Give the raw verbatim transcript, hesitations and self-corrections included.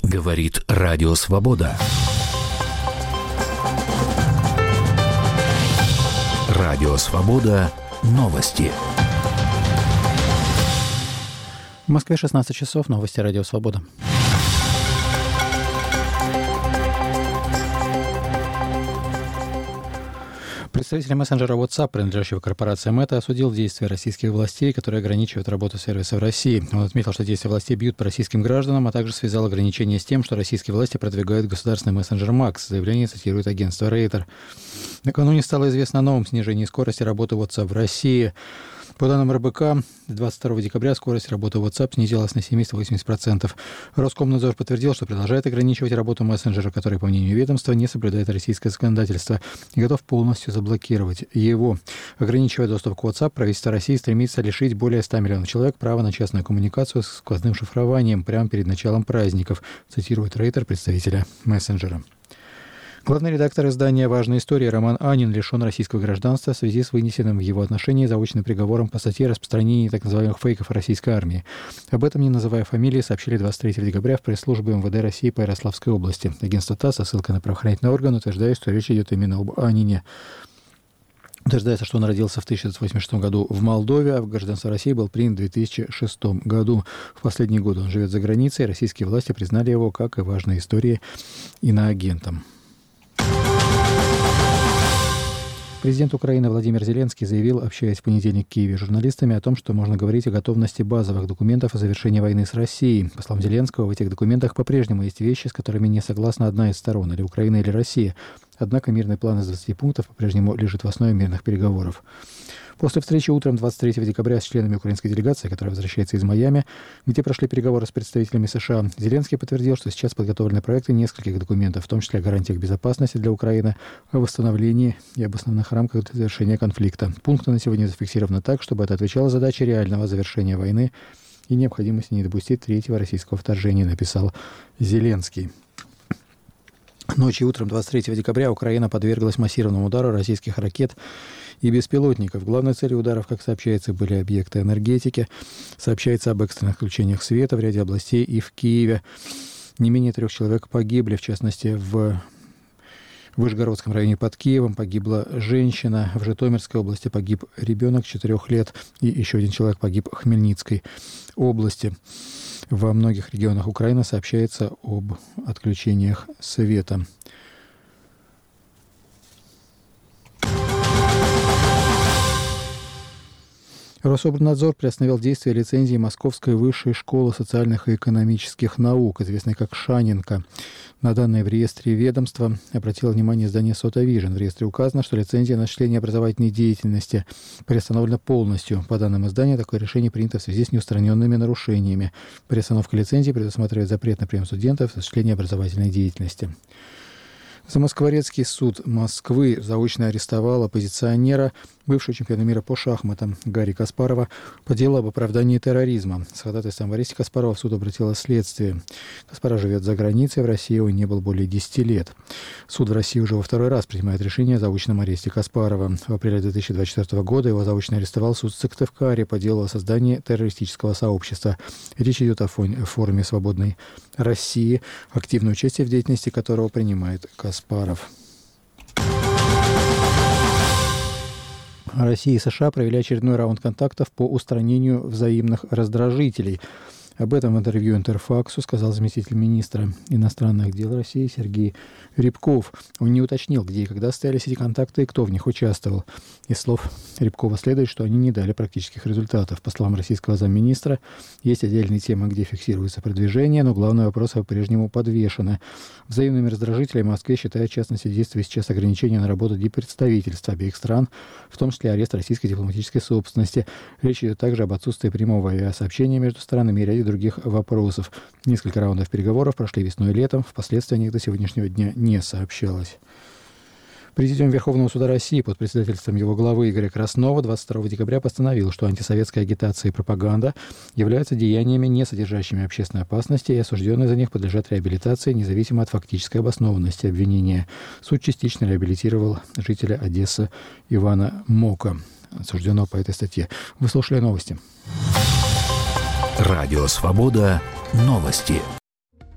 Говорит Радио Свобода. Радио Свобода. Новости. В Москве шестнадцать часов. Новости Радио Свобода. Представитель мессенджера WhatsApp, принадлежащего корпорации Meta, осудил действия российских властей, которые ограничивают работу сервиса в России. Он отметил, что действия властей бьют по российским гражданам, а также связал ограничения с тем, что российские власти продвигают государственный мессенджер Макс. Заявление цитирует агентство Рейтер. Накануне стало известно о новом снижении скорости работы WhatsApp в России. По данным эр бэ ка, двадцать второго декабря скорость работы WhatsApp снизилась на семьдесят-восемьдесят процентов. Роскомнадзор подтвердил, что продолжает ограничивать работу мессенджера, который, по мнению ведомства, не соблюдает российское законодательство, и готов полностью заблокировать его. Ограничивая доступ к WhatsApp, правительство России стремится лишить более ста миллионов человек права на частную коммуникацию с сквозным шифрованием прямо перед началом праздников, цитирует Рейтер, представителя мессенджера. Главный редактор издания «Важная история» Роман Анин лишен российского гражданства в связи с вынесенным в его отношении заочным приговором по статье о распространении так называемых фейков о российской армии. Об этом, не называя фамилии, сообщили двадцать третьего декабря в пресс-службе эм вэ дэ России по Ярославской области. Агентство ТАСС со ссылкой на правоохранительный орган утверждает, что речь идет именно об Анине. Утверждается, что он родился в тысяча девятьсот восемьдесят шестом году в Молдове, а в гражданство России был принят в две тысячи шестом году. В последние годы он живет за границей, и российские власти признали его, как и «Важной истории», иноагентом. Президент Украины Владимир Зеленский заявил, общаясь в понедельник в Киеве с журналистами, о том, что можно говорить о готовности базовых документов о завершении войны с Россией. По словам Зеленского, в этих документах по-прежнему есть вещи, с которыми не согласна одна из сторон, или Украина, или Россия. Однако мирный план из двадцати пунктов по-прежнему лежит в основе мирных переговоров. После встречи утром двадцать третьего декабря с членами украинской делегации, которая возвращается из Майами, где прошли переговоры с представителями США, Зеленский подтвердил, что сейчас подготовлены проекты нескольких документов, в том числе о гарантиях безопасности для Украины, о восстановлении и об основных рамках для завершения конфликта. Пункты на сегодня зафиксированы так, чтобы это отвечало задаче реального завершения войны и необходимости не допустить третьего российского вторжения, написал Зеленский. Ночью и утром двадцать третьего декабря Украина подверглась массированному удару российских ракет и беспилотников. Главной целью ударов, как сообщается, были объекты энергетики. Сообщается об экстренных отключениях света в ряде областей и в Киеве. Не менее трех человек погибли, в частности, в Вышгородском районе под Киевом погибла женщина. В Житомирской области погиб ребенок четырех лет. И еще один человек погиб в Хмельницкой области. Во многих регионах Украины сообщается об отключениях света. Рособорнадзор приостановил действие лицензии Московской высшей школы социальных и экономических наук, известной как Шаненко. На данные в реестре ведомства обратило внимание издание «Сотавижн». В реестре указано, что лицензия на осуществление образовательной деятельности приостановлена полностью. По данным издания, такое решение принято в связи с неустраненными нарушениями. Приостановка лицензии предусматривает запрет на прием студентов в осуществление образовательной деятельности. Замоскворецкий суд Москвы заочно арестовал оппозиционера, бывшего чемпиона мира по шахматам Гарри Каспарова, по делу об оправдании терроризма. С ходатайством об аресте Каспарова в суд обратилось следствие. Каспаров живет за границей, в России он не был более десяти лет. Суд в России уже во второй раз принимает решение о заочном аресте Каспарова. В апреле две тысячи двадцать четвёртого года его заочно арестовал суд в Сыктывкаре по делу о создании террористического сообщества. Речь идет о форуме «Свободной России», активное участие в деятельности которого принимает Каспаров. Россия и США провели очередной раунд контактов по устранению взаимных раздражителей. Об этом в интервью Интерфаксу сказал заместитель министра иностранных дел России Сергей Рябков. Он не уточнил, где и когда состоялись эти контакты и кто в них участвовал. Из слов Рябкова следует, что они не дали практических результатов. По словам российского замминистра, есть отдельные темы, где фиксируется продвижение, но главные вопросы по-прежнему подвешены. Взаимными раздражителями в Москве считают, в частности, действия сейчас ограничения на работу диппредставительств обеих стран, в том числе арест российской дипломатической собственности. Речь идет также об отсутствии прямого авиасообщения между странами и ряде других вопросов. Несколько раундов переговоров прошли весной и летом. Впоследствии о них до сегодняшнего дня не сообщалось. Президиум Верховного суда России под председательством его главы Игоря Краснова двадцать второго декабря постановил, что антисоветская агитация и пропаганда являются деяниями, не содержащими общественной опасности, и осужденные за них подлежат реабилитации, независимо от фактической обоснованности обвинения. Суд частично реабилитировал жителя Одессы Ивана Мока, осужденного по этой статье. Вы слушали новости. Радио «Свобода». Новости.